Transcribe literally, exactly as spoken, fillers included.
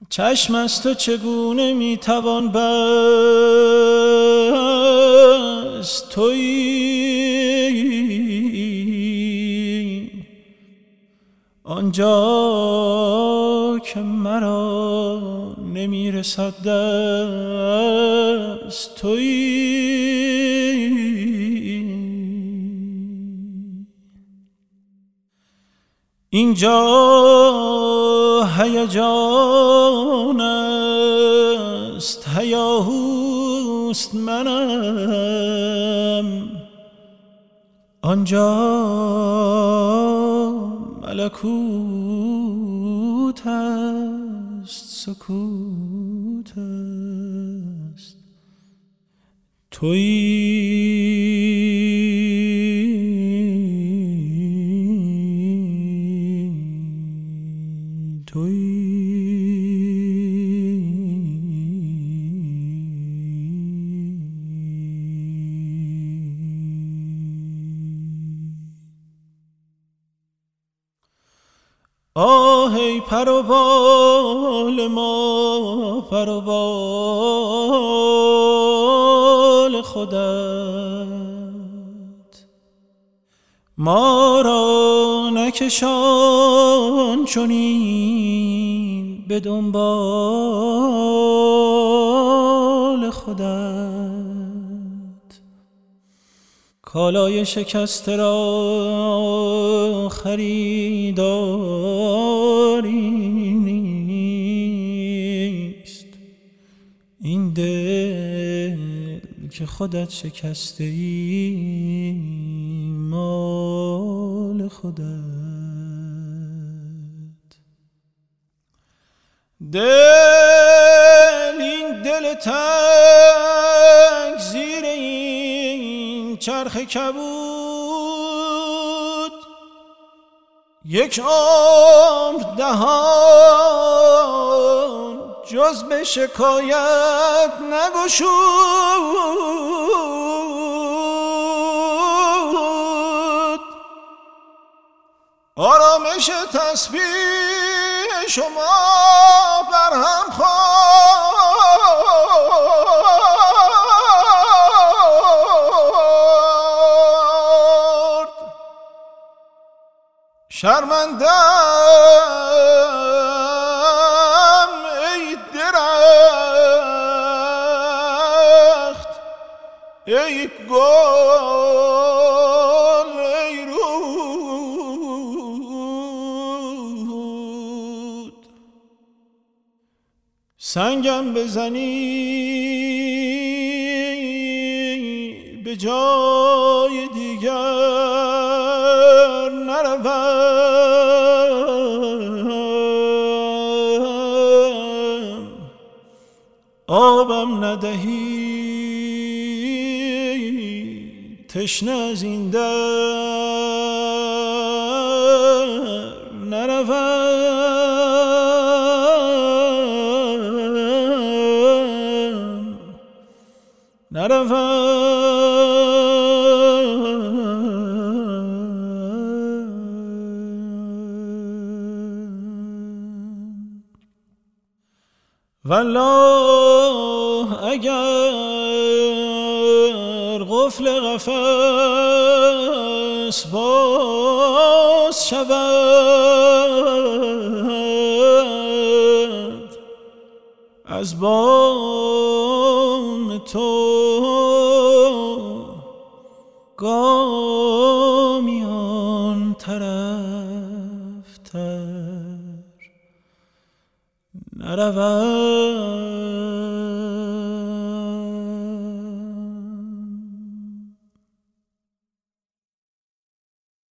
چشم از تو چگونه میتوان بست؟ تویی آنجا که مرا نمیرسد دست، تویی اینجا هیجان است، هیاهوست منم، آنجا ملکوت است، سکوت است، تویی آه ای پر و بال ما، پر و بال خودت، ما را نکشان چنین به دنبال خودت. کالای شکسته را خریداری نیست، این دل که خودت شکسته ای مال خودت. دل، این دل تنگ زیر این چرخ کبود، یک عمر دهان جز به شکایت نگشود. آرامش تسبیح شما بر هم خورد، شرمندم ای درخت، ای گل، ای رود. سنگم بزنی به جای دیگر نروم، آبم ندهی تشنه از این در نروم، نروم. والله اگر قفل قفس باز شود، از بام تو گامیان طرف تر نروم.